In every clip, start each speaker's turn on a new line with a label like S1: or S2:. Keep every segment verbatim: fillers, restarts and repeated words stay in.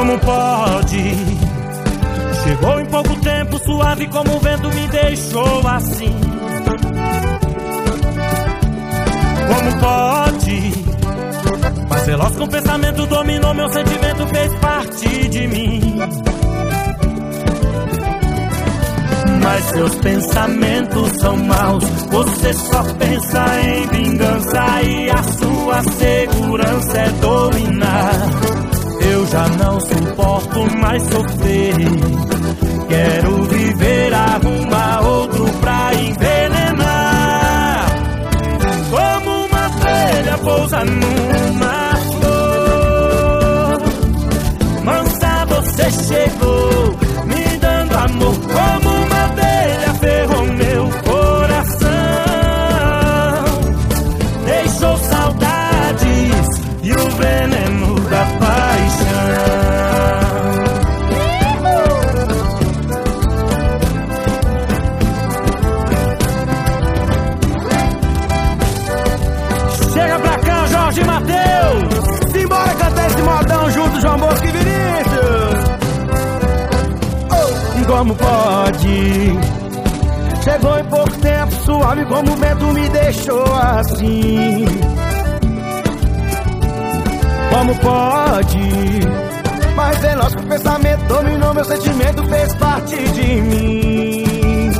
S1: Como pode? Chegou em pouco tempo, suave como o vento me deixou assim. Como pode? Mas veloz com o pensamento dominou meu sentimento, fez parte de mim. Mas seus pensamentos são maus, você só pensa em vingança e a sua segurança é dominar. Eu já não suporto mais sofrer, quero viver, arrumar outro pra envenenar. Como uma abelha pousa numa flor, mansa você chegou, me dando amor. Como uma abelha ferrou meu coração, deixou saudades e o veneno da paixão. Chega pra cá, Jorge Mateus, simbora cantar esse modão junto, João Bosco e Vinícius. Oh, como pode? Chegou em pouco tempo, suave como o vento me deixou assim. Como pode? Mas veloz que o pensamento dominou meu sentimento, fez parte de mim.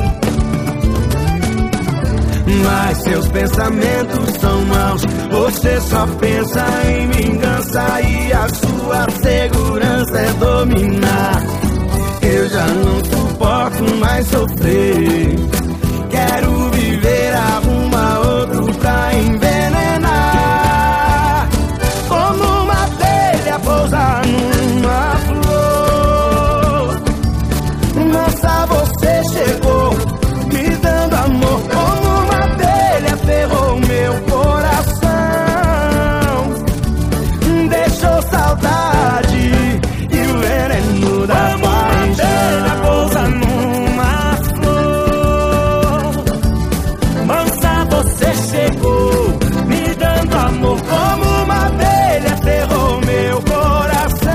S1: Mas seus pensamentos são maus, você só pensa em vingança e a sua segurança é dominar. Eu já não suporto mais sofrer, quero viver, arruma outro pra envenenar. Como uma abelha pousa numa flor, nossa, você chegou, me dando amor. Como uma abelha ferrou meu coração, deixou saudade e o veneno da paixão. Como uma abelha pousa numa flor, mansa, você chegou, me dando amor. Como uma abelha ferrou meu coração,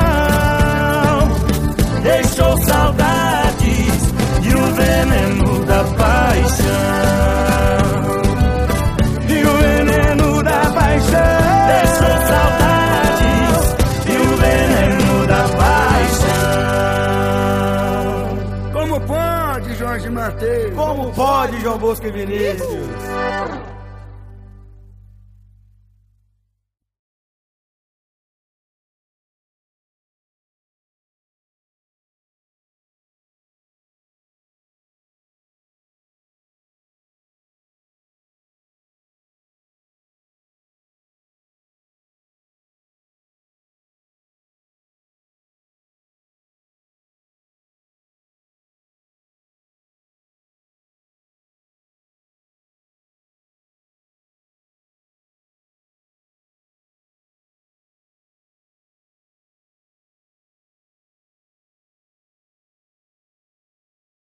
S1: deixou saudades e o veneno da paixão. E o veneno da paixão deixou saudades e o veneno da paixão.
S2: Como pode, Jorge Mateus?
S1: Como pode, João Bosco e Vinícius?